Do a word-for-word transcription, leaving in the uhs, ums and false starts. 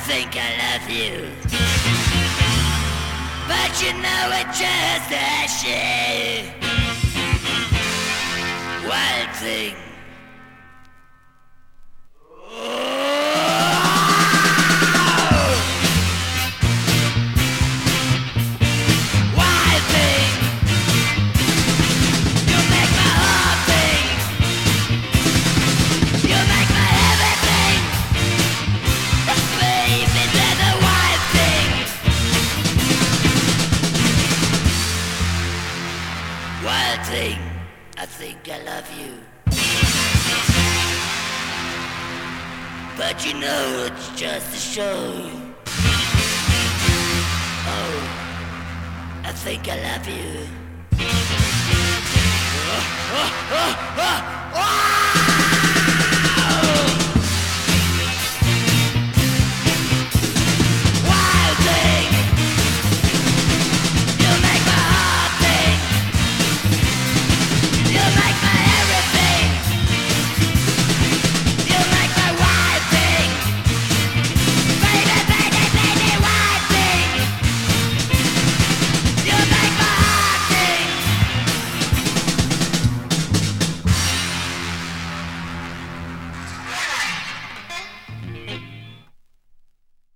think I love you, but you know it's just a shit. Wild thing. I think I love you, but you know it's just a show. Oh, I think I love you. Oh, oh, oh, oh, oh!